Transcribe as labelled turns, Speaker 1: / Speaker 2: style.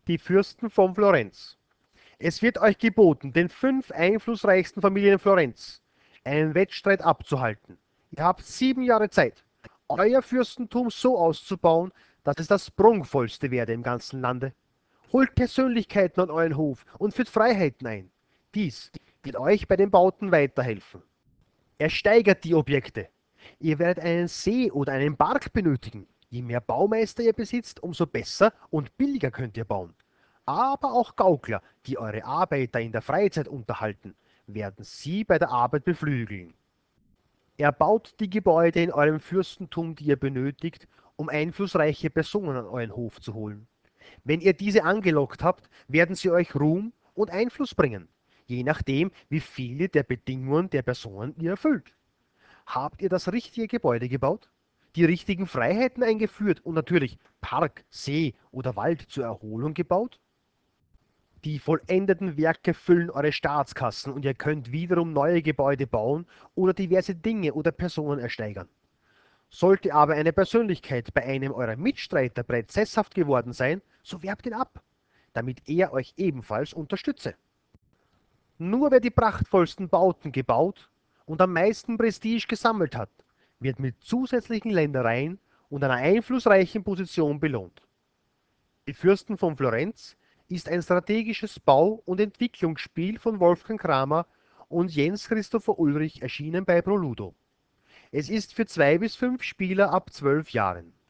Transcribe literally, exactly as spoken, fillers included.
Speaker 1: Die Fürsten von Florenz. Es wird euch geboten, den fünf einflussreichsten Familien in Florenz einen Wettstreit abzuhalten. Ihr habt sieben Jahre Zeit, euer Fürstentum so auszubauen, dass es das prunkvollste werde im ganzen Lande. Holt Persönlichkeiten an euren Hof und führt Freiheiten ein. Dies wird euch bei den Bauten weiterhelfen. Ersteigert die Objekte. Ihr werdet einen See oder einen Park benötigen. Je mehr Baumeister ihr besitzt, umso besser und billiger könnt ihr bauen. Aber auch Gaukler, die eure Arbeiter in der Freizeit unterhalten, werden sie bei der Arbeit beflügeln. Erbaut die Gebäude in eurem Fürstentum, die ihr benötigt, um einflussreiche Personen an euren Hof zu holen. Wenn ihr diese angelockt habt, werden sie euch Ruhm und Einfluss bringen, je nachdem, wie viele der Bedingungen der Personen ihr erfüllt. Habt ihr das richtige Gebäude gebaut? Die richtigen Freiheiten eingeführt und natürlich Park, See oder Wald zur Erholung gebaut? Die vollendeten Werke füllen eure Staatskassen und ihr könnt wiederum neue Gebäude bauen oder diverse Dinge oder Personen ersteigern. Sollte aber eine Persönlichkeit bei einem eurer Mitstreiter bereits sesshaft geworden sein, so werbt ihn ab, damit er euch ebenfalls unterstütze. Nur wer die prachtvollsten Bauten gebaut und am meisten Prestige gesammelt hat, wird mit zusätzlichen Ländereien und einer einflussreichen Position belohnt. Die Fürsten von Florenz ist ein strategisches Bau- und Entwicklungsspiel von Wolfgang Kramer und Jens Christopher Ulrich, erschienen bei Proludo. Es ist für zwei bis fünf Spieler ab zwölf Jahren.